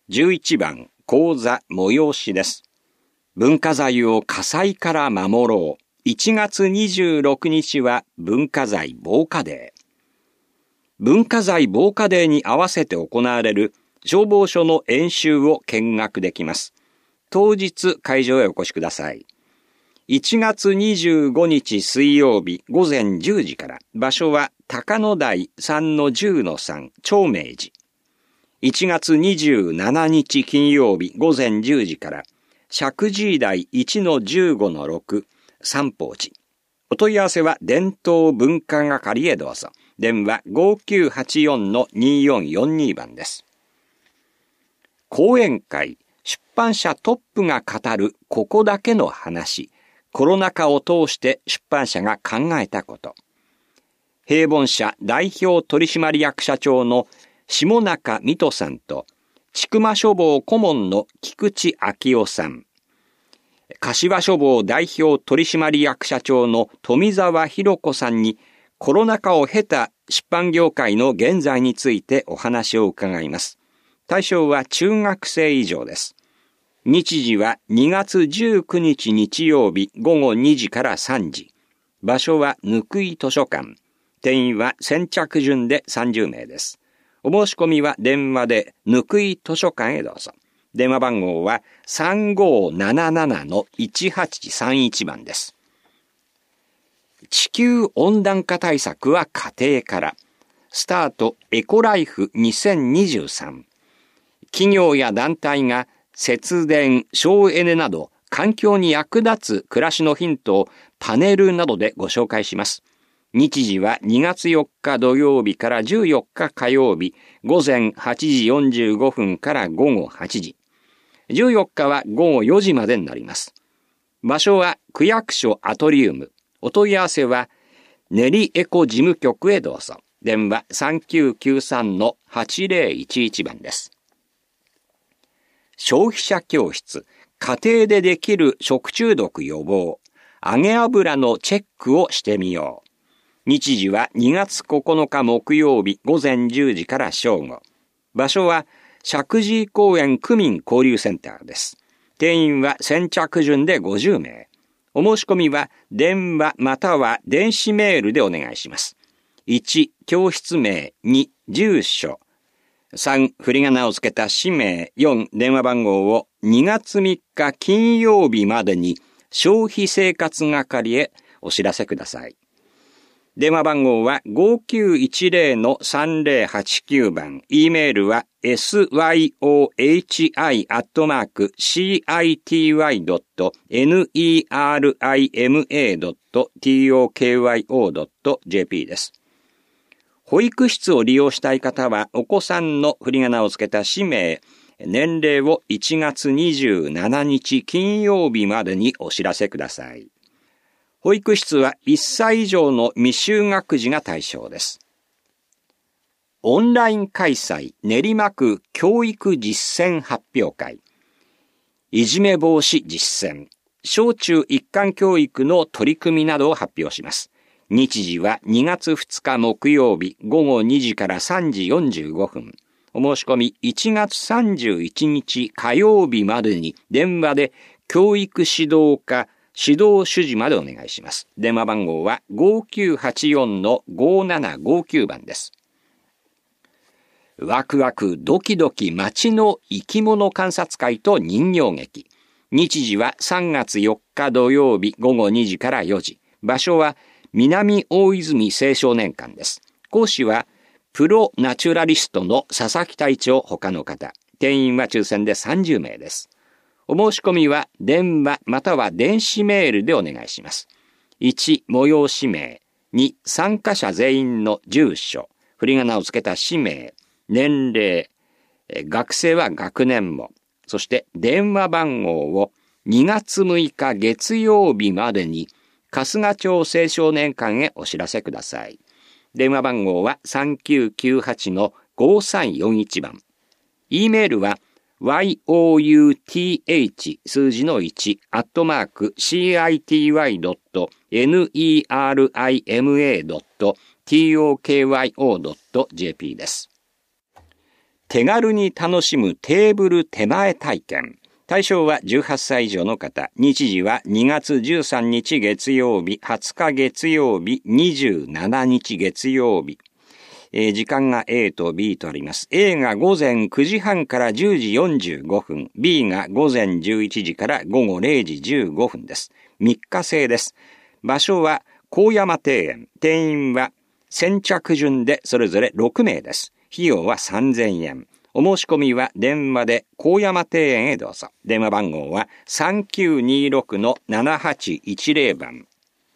11番、講座催しです。文化財を火災から守ろう。1月26日は文化財防火デー。文化財防火デーに合わせて行われる消防署の演習を見学できます。当日会場へお越しください。1月25日水曜日午前10時から、場所は高野台 3-10-3 長明寺。1月27日金曜日午前10時から、石神井台 1-15-6 三宝寺。お問い合わせは伝統文化係へどうぞ。電話 5984-2442 番です。講演会、出版社トップが語るここだけの話。コロナ禍を通して出版社が考えたこと。平凡社代表取締役社長の下中美斗さんと、千曲書房顧問の菊池昭夫さん。柏書房代表取締役社長の富澤弘子さんに、コロナ禍を経た出版業界の現在についてお話を伺います。対象は中学生以上です。日時は2月19日日曜日午後2時から3時。場所は貫井図書館。定員は先着順で30名です。お申し込みは電話で貫井図書館へどうぞ。電話番号は 3577-1831 番です。地球温暖化対策は家庭から。スタートエコライフ2023。企業や団体が節電、省エネなど環境に役立つ暮らしのヒントをパネルなどでご紹介します。日時は2月4日土曜日から14日火曜日、午前8時45分から午後8時。14日は午後4時までになります。場所は区役所アトリウム。お問い合わせは練りエコ事務局へどうぞ。電話 3993-8011 番です。消費者教室、家庭でできる食中毒予防、揚げ油のチェックをしてみよう。日時は2月9日木曜日午前10時から正午。場所は石神井公園区民交流センターです。定員は先着順で50名。お申し込みは電話または電子メールでお願いします。1、教室名、2、住所、3、振り仮名をつけた氏名、4、電話番号を2月3日金曜日までに消費生活係へお知らせください。電話番号は 5910-3089 番。E メールは syohi@nerima.tokyo.jp です。保育室を利用したい方は、お子さんの振り仮名をつけた氏名、年齢を1月27日金曜日までにお知らせください。保育室は1歳以上の未就学児が対象です。オンライン開催練馬区教育実践発表会。いじめ防止実践。小中一貫教育の取り組みなどを発表します。日時は2月2日木曜日午後2時から3時45分。お申し込み1月31日火曜日までに電話で教育指導課指導主事までお願いします。電話番号は 5984-5759 番です。ワクワクドキドキ街の生き物観察会と人形劇。日時は3月4日土曜日午後2時から4時。場所は南大泉青少年館です。講師はプロナチュラリストの佐々木隊長他の方。定員は抽選で30名です。お申し込みは電話または電子メールでお願いします。1、催し名。2、参加者全員の住所。振り仮名をつけた氏名。年齢。学生は学年も。そして電話番号を2月6日月曜日までに春日町青少年館へお知らせください。電話番号は 3998-5341 番。E メールはyouth 数字の1 @city.nerima.tokyo.jp です。 手軽に楽しむテーブル手前体験。対象は18歳以上の方。日時は2月13日月曜日、20日月曜日、27日月曜日。時間が A と B とあります。A が午前9時半から10時45分。B が午前11時から午後0時15分です。3日制です。場所は高山庭園。定員は先着順でそれぞれ6名です。費用は3000円。お申し込みは電話で高山庭園へどうぞ。電話番号は 3926-7810 番。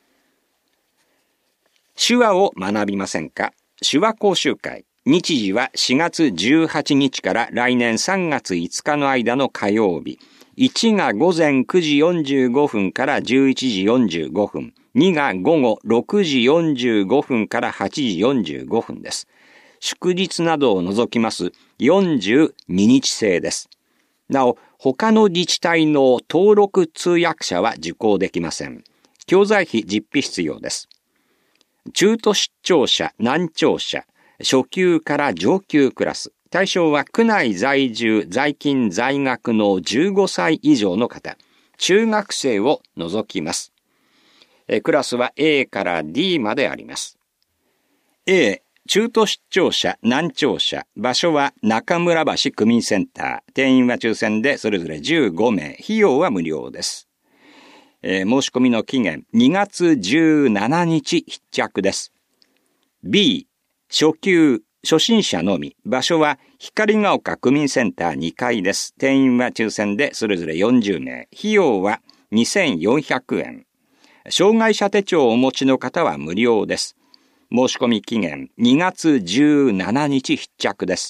手話を学びませんか？手話講習会。日時は4月18日から来年3月5日の間の火曜日。1が午前9時45分から11時45分。2が午後6時45分から8時45分です。祝日などを除きます42日制です。なお、他の自治体の登録通訳者は受講できません。教材費実費必要です。中途出張者、難聴者、初級から上級クラス。対象は区内在住、在勤、在学の15歳以上の方。中学生を除きます。クラスは A から D まであります。A、中途出張者、難聴者。場所は中村橋区民センター。定員は抽選でそれぞれ15名。費用は無料です。申し込みの期限2月17日必着です。B、初級、初心者のみ。場所は光が丘区民センター2階です。定員は抽選でそれぞれ40名。費用は2400円。障害者手帳をお持ちの方は無料です。申し込み期限2月17日必着です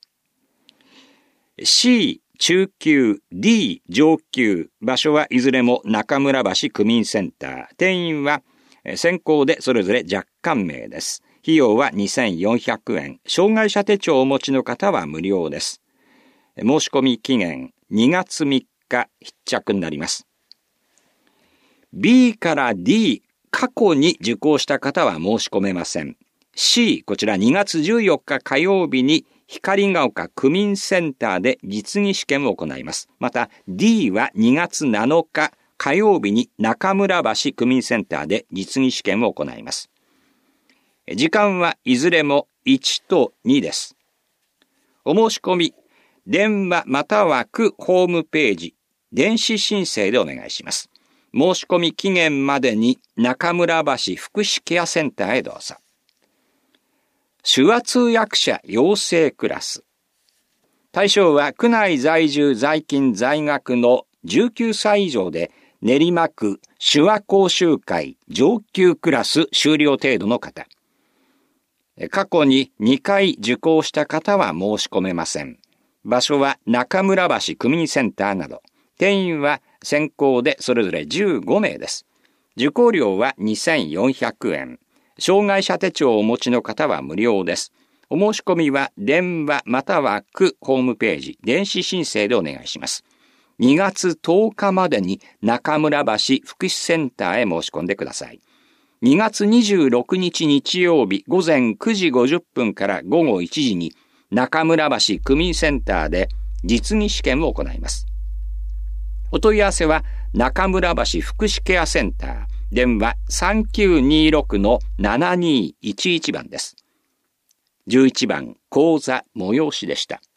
。C、中級、D、上級。場所はいずれも中村橋区民センター。定員は先行でそれぞれ若干名です。費用は2400円。障害者手帳をお持ちの方は無料です。申し込み期限2月3日必着になります。B から D、過去に受講した方は申し込めません。C、こちら2月14日火曜日に光が丘区民センターで実技試験を行います。また D は2月7日火曜日に中村橋区民センターで実技試験を行います。時間はいずれも1と2です。お申し込み、電話または区ホームページ、電子申請でお願いします。申し込み期限までに中村橋福祉ケアセンターへどうぞ。手話通訳者養成クラス。対象は区内在住在勤在学の19歳以上で練馬区手話講習会上級クラス修了程度の方。過去に2回受講した方は申し込めません。場所は中村橋区民センターなど。定員は先行でそれぞれ15名です。受講料は2400円。障害者手帳をお持ちの方は無料です。お申し込みは電話または区ホームページ、電子申請でお願いします。2月10日までに中村橋福祉センターへ申し込んでください。2月26日日曜日午前9時50分から午後1時に中村橋区民センターで実技試験を行います。お問い合わせは中村橋福祉ケアセンター、電話 3926-7211 番です。11番講座催しでした。